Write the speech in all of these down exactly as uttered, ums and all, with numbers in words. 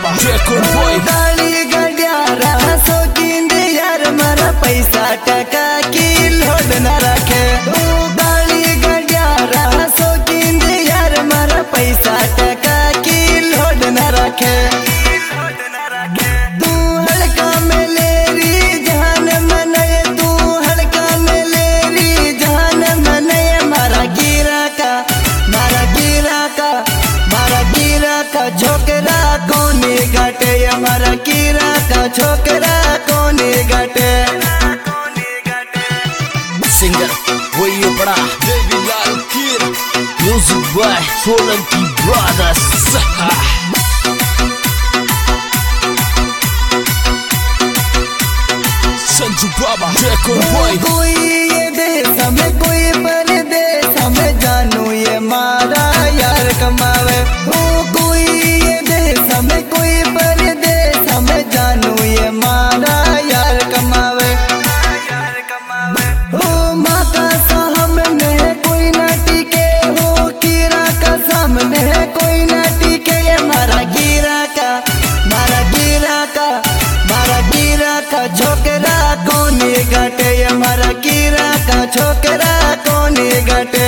बाबा जयकुर बॉय गाड़ी गड्यारा शौकीन यार मारा पैसा टका की लोड न रखे। गाड़ी गड्यारा शौकीन यार मारा पैसा टका की लोड न रखे। तू हल्का में लेरी जान मनाए, तू हल्का में लेरी जान मनाए। मारा गिरा का मारा गिरा का मारा गिरा का छोकरा कोने घटे, हमारा कीरा का छोकरा कोने घटे। सिंगर वही बड़ा Devilal Keer, music by Solanki brothers. Sanju Baba जयकुर बॉय। कोई ये देश में कोई परदेश में जानू ये मारा यार कमावे। ओ कोई ये देश में कोई परदेश में जानू ये मारा यार कमावे। ओ माँ का सामने कोई न टिके, हो कीरा का सामने कोई न टिके। ये मारा गिरा का मारा गिरा का मारा गिरा का छोकरा कोने घटे, हमारा कीरा का छोकरा कोने घटे।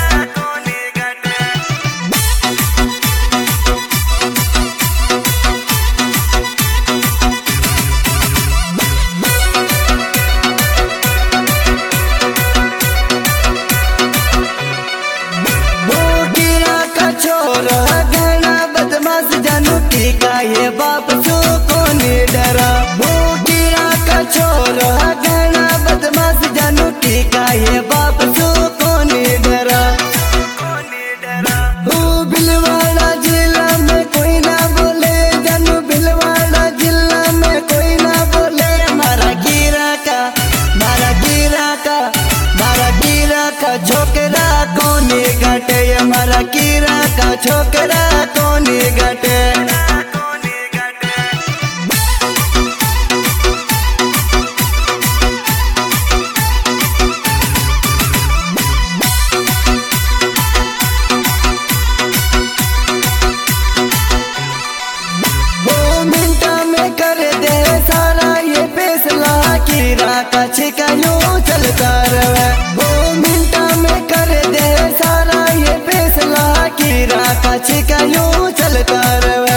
छोरा घना बदमाश जानू टीका ये बाप सो कोने डरा। वो कीरा का छोरा घना बदमाश जानू टीका ये बाप सो कोने डरा। वो भिलवाड़ा जिला में कोई ना बोले, जानू भिलवाड़ा जिला में कोई ना बोले। मारा गिरा का मारा गिरा का मारा गिरा का छोकरा कोने घटे, हमारा कीरा का छोकरा कोने घटे। वो मिनटा में कर दे सारा ये फैसला, कीरा का छिका यूं चलता रहे। वो मिनटा में कर दे सारा ये फैसला, कीरा का छिका यूं चलता रहे।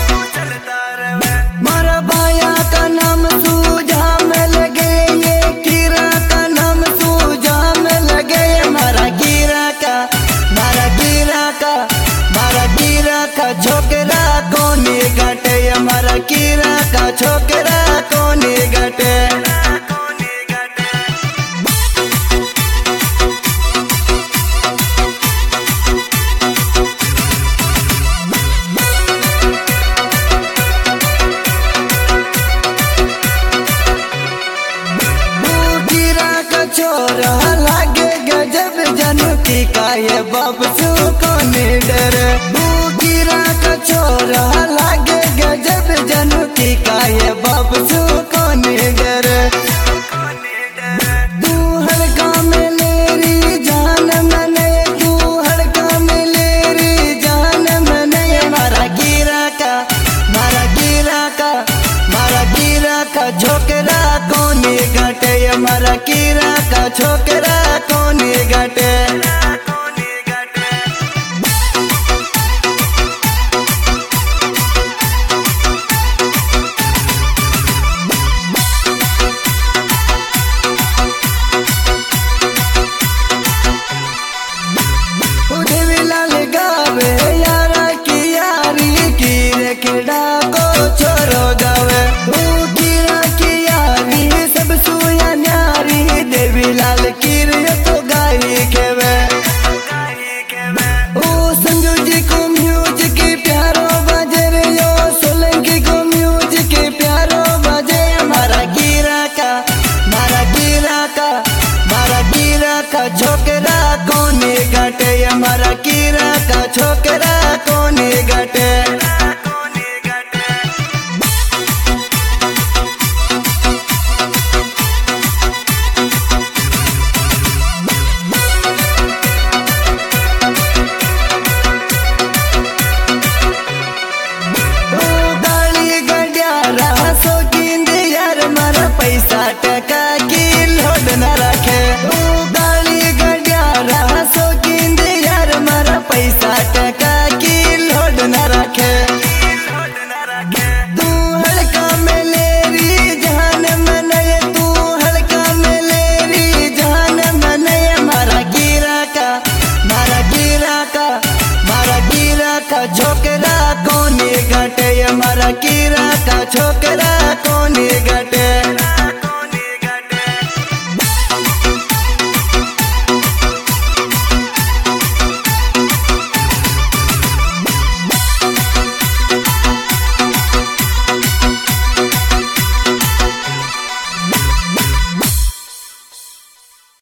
मारा बाया का नाम सूझा में लगे, ये कीरा का नाम सूझा में लगे। मारा गिरा का मारा गिरा का मारा गिरा का छोकरा कोने घटे, हमारा कीरा का छोकरा कोने घटे। छोरा लागे गजब जानू टीका ये बाप सो कोने डरे। गिरा का छोरा लागे गजब जानू टीका ये बाप सो कोने डरे। तू हल्का में लेरी जान मने, तू हल्का में लेरी जान मने। मारा गिरा का मारा गिरा का मारा गिरा का छोकरा कोने घटे, हमारा कीरा का छोकरा